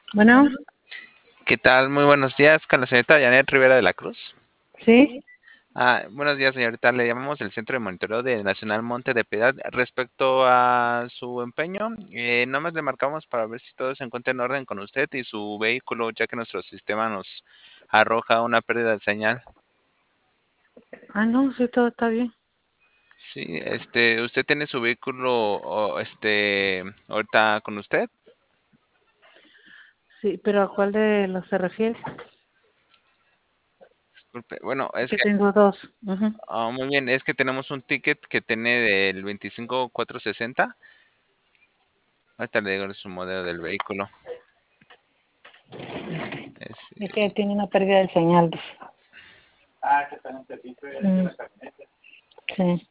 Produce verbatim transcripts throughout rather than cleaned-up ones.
Bueno, ¿Qué tal? Muy buenos días con la señorita Janet Rivera de la Cruz. sí. Ah, buenos días, señorita. Le llamamos del Centro de Monitoreo de Nacional Monte de Piedad respecto a su empeño. Eh, nomás le marcamos para ver si todo se encuentra en orden con usted y su vehículo, ya que nuestro sistema nos arroja una pérdida de señal. Ah, no, sí, todo está bien. Sí, este, ¿usted tiene su vehículo, o, este, ahorita con usted? Sí, pero ¿a cuál de los se refiere? Disculpe. Bueno, es Que que, tengo dos. Ujú. ah, muy bien, es que tenemos un ticket que tiene del veinticinco cuatrocientos sesenta. Ahorita le digo su modelo del vehículo. Es, Es que tiene una pérdida de señal. Dice. Mm, sí.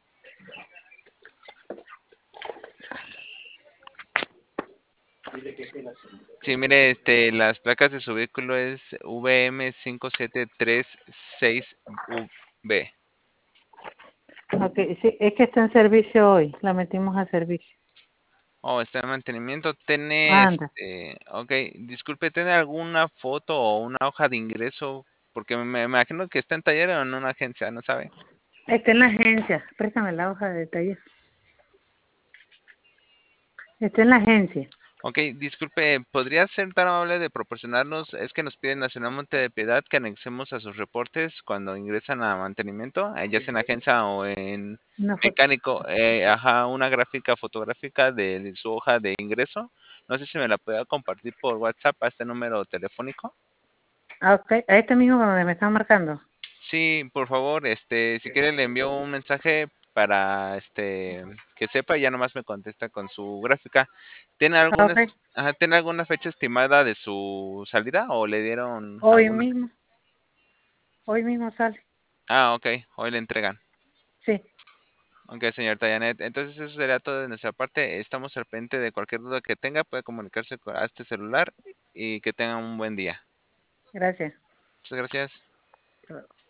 sí, mire, este, las placas de su vehículo es V M cinco siete tres seis V. Ok, sí, es que está en servicio hoy. La metimos a servicio. Oh, está en mantenimiento. Tiene, Anda. este, ok, disculpe, ¿tiene alguna foto o una hoja de ingreso? Porque me, me imagino que está en taller o en una agencia, ¿no sabe? Está en la agencia. Préstame la hoja de detalle. Está en la agencia. Ok, disculpe, ¿podría ser tan amable de proporcionarnos? Es que nos pide Nacional Monte de Piedad que anexemos a sus reportes cuando ingresan a mantenimiento, eh, ya sea en agencia o en Una foto. mecánico, eh, ajá, una gráfica fotográfica de su hoja de ingreso. No sé si me la pueda compartir por WhatsApp a este número telefónico. Ah, ok. A este mismo donde me están marcando. Sí, por favor, este, si quiere le envío un mensaje para este que sepa y ya nomás me contesta con su gráfica. ¿Tiene Ah, ok. algunas, ajá, ¿tiene alguna fecha estimada de su salida o le dieron Hoy alguna? mismo. Hoy mismo sale. Ah, ok, hoy le entregan. Sí. Ok, señorita Janet. Entonces eso sería todo de nuestra parte. Estamos al pendiente de cualquier duda que tenga, puede comunicarse con- a este celular y que tenga un buen día. Gracias. Muchas gracias.